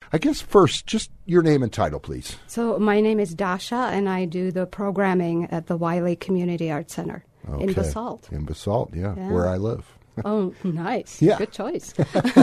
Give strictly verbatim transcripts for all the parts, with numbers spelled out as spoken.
I guess first, just your name and title, please. So my name is Dasha, and I do the programming at the Wiley Community Arts Center Okay. in Basalt. In Basalt, yeah, Yeah. where I live. Oh, nice. Yeah. Good choice.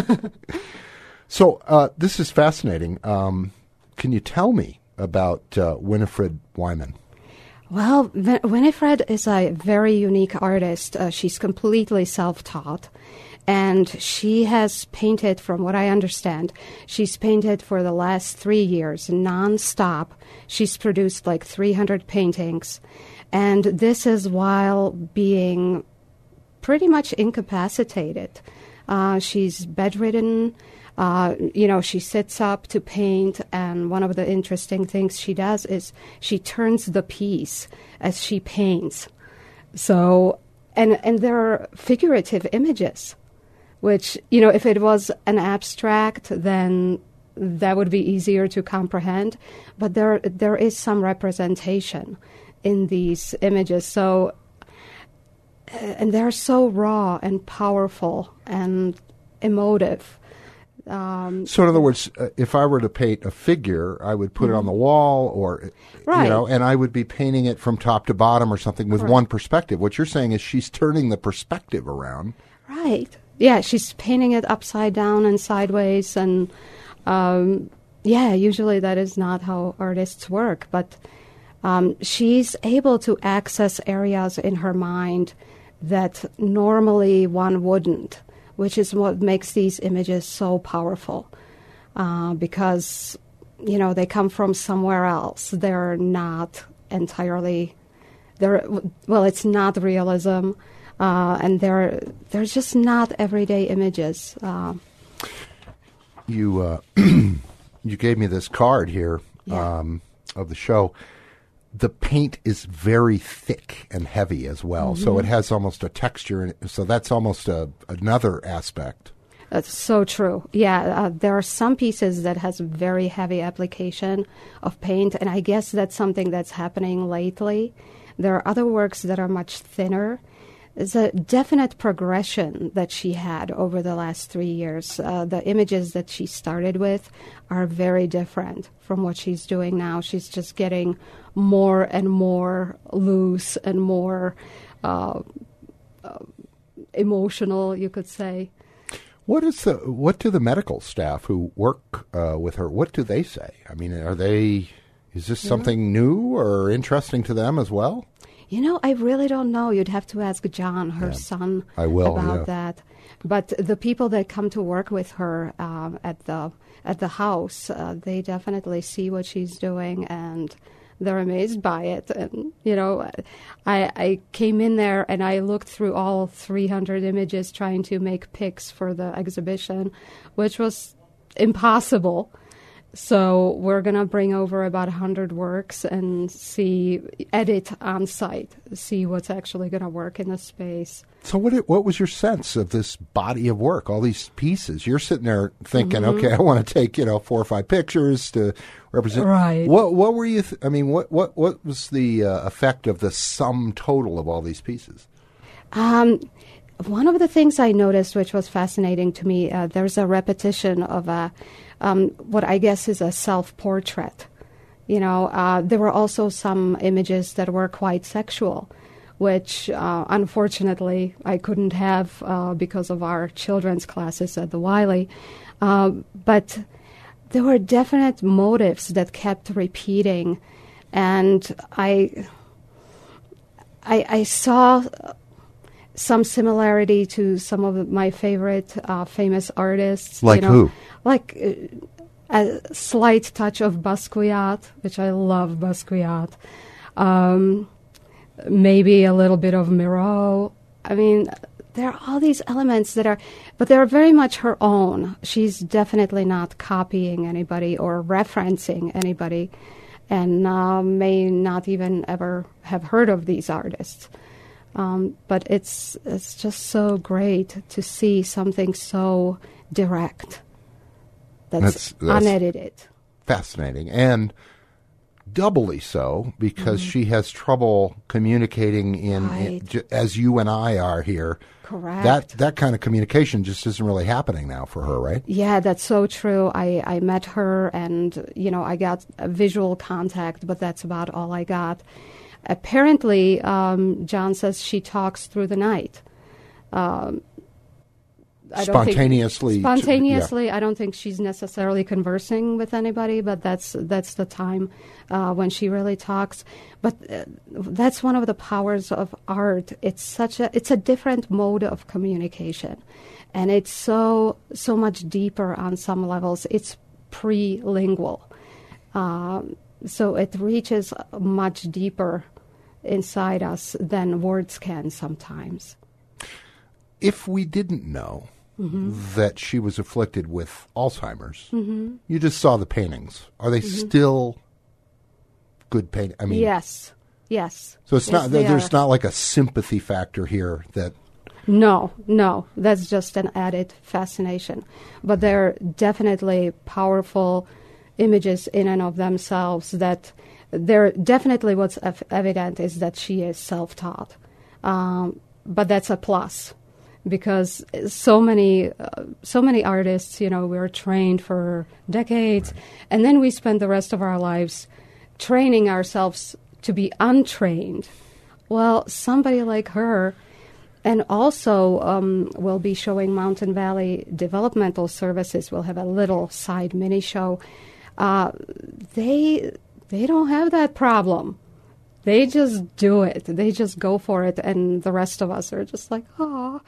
So uh, this is fascinating. Um, can you tell me about uh, Winifred Wyman? Well, Win- Winifred is a very unique artist. Uh, she's completely self-taught. And she has painted, from what I understand, she's painted for the last three years, nonstop. She's produced like three hundred paintings. And this is while being pretty much incapacitated. Uh, she's bedridden. Uh, you know, she sits up to paint, and one of the interesting things she does is she turns the piece as she paints. So, and and there are figurative images, which, you know, if it was an abstract, then that would be easier to comprehend. But there there is some representation in these images. So, and they're so raw and powerful and emotive. Um, so in other words, uh, if I were to paint a figure, I would put mm-hmm. it on the wall, or right. you know, and I would be painting it from top to bottom or something with right. one perspective. What you're saying is she's turning the perspective around. Right. Yeah, she's painting it upside down and sideways, and um, yeah, usually that is not how artists work, but um, she's able to access areas in her mind that normally one wouldn't, which is what makes these images so powerful, uh, because, you know, they come from somewhere else. They're not entirely, they're, well, it's not realism, uh, and they're, they're just not everyday images. Uh, you, uh, you gave me this card here yeah. um, of the show. The paint is very thick and heavy as well, mm-hmm. so it has almost a texture in it. So that's almost a, another aspect. That's so true. Yeah, uh, there are some pieces that has very heavy application of paint, and I guess that's something that's happening lately. There are other works that are much thinner. There's a definite progression that she had over the last three years. Uh, the images that she started with are very different from what she's doing now. She's just getting more and more loose and more uh, uh, emotional, you could say. What is the what do the medical staff who work uh, with her? What do they say? I mean, are they? Is this yeah. something new or interesting to them as well? You know, I really don't know. You'd have to ask John, her yeah. son, I will, about yeah. that. But the people that come to work with her um, at the at the house, uh, they definitely see what she's doing, and they're amazed by it. And, you know, I, I came in there and I looked through all three hundred images trying to make picks for the exhibition, which was impossible. So we're going to bring over about one hundred works and see, edit on site, see what's actually going to work in the space. So what it, what was your sense of this body of work, all these pieces? You're sitting there thinking, mm-hmm. okay, I want to take, you know, four or five pictures to represent. Right. What what were you, th- I mean, what, what, what was the uh, effect of the sum total of all these pieces? Um, one of the things I noticed, which was fascinating to me, uh, there's a repetition of a, um, what I guess is a self-portrait. You know, uh, there were also some images that were quite sexual, which uh, unfortunately I couldn't have uh, because of our children's classes at the Wiley. Uh, but there were definite motives that kept repeating, and I, I, I saw some similarity to some of my favorite uh, famous artists. Like you know, who? Like uh, a slight touch of Basquiat, which I love Basquiat. Um, maybe a little bit of Miro. I mean, there are all these elements that are, but they're very much her own. She's definitely not copying anybody or referencing anybody, and uh, may not even ever have heard of these artists. Um, but it's it's just so great to see something so direct that's, that's, that's unedited. Fascinating. And doubly so because Mm-hmm. she has trouble communicating in, in Right. j- as you and I are here. Correct. That that kind of communication just isn't really happening now for her, right? Yeah, that's so true. I, I met her and, you know, I got a visual contact, but that's about all I got. Apparently, um, John says she talks through the night. Um, I don't think- Spontaneously. to- Spontaneously, I don't think she's necessarily conversing with anybody, but that's that's the time uh, when she really talks. But uh, that's one of the powers of art. It's such a it's a different mode of communication, and it's so so much deeper on some levels. It's pre-lingual, um, so it reaches much deeper inside us than words can sometimes. If we didn't know that she was afflicted with Alzheimer's, you just saw the paintings. Are they still good paint? I mean, Yes, yes. so it's Yes, not they there's are. not like a sympathy factor here that No, no, that's just an added fascination. But they're definitely powerful images in and of themselves that they're definitely what's ev- evident is that she is self-taught. Um, but that's a plus because so many, uh, so many artists, you know, we're trained for decades and then we spend the rest of our lives training ourselves to be untrained. Well, somebody like her. And also, um, we'll be showing Mountain Valley Developmental Services. We'll have a little side mini show. Uh, they they don't have that problem. They just do it. They just go for it, and the rest of us are just like, oh.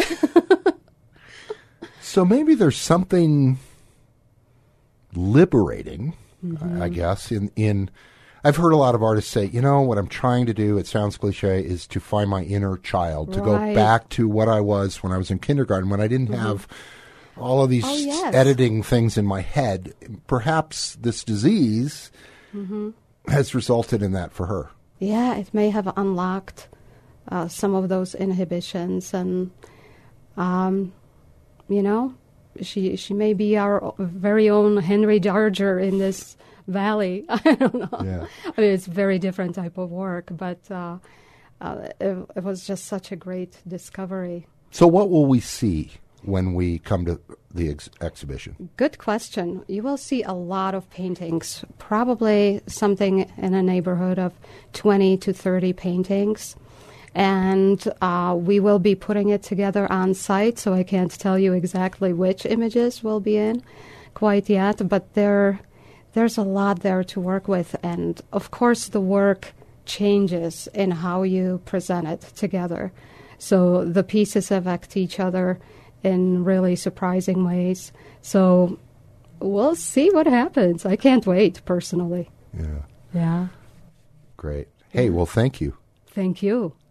So maybe there's something liberating, I guess, in, in I've heard a lot of artists say, you know, what I'm trying to do, it sounds cliche, is to find my inner child, to go Right. back to what I was when I was in kindergarten, when I didn't have all of these Oh, yes. editing things in my head. Perhaps this disease has resulted in that for her. Yeah, it may have unlocked uh, some of those inhibitions, and um, you know, she she may be our very own Henry Darger in this valley. I don't know. Yeah. I mean, it's a very different type of work, but uh, uh, it, it was just such a great discovery. So what will we see when we come to the ex- exhibition? Good question. You will see a lot of paintings, probably something in a neighborhood of twenty to thirty paintings. And uh, we will be putting it together on site, so I can't tell you exactly which images will be in quite yet, but there, there's a lot there to work with. And, of course, the work changes in how you present it together. So the pieces affect each other in really surprising ways. So we'll see what happens. I can't wait, personally. Yeah, Yeah. great. Hey, well, thank you. Thank you.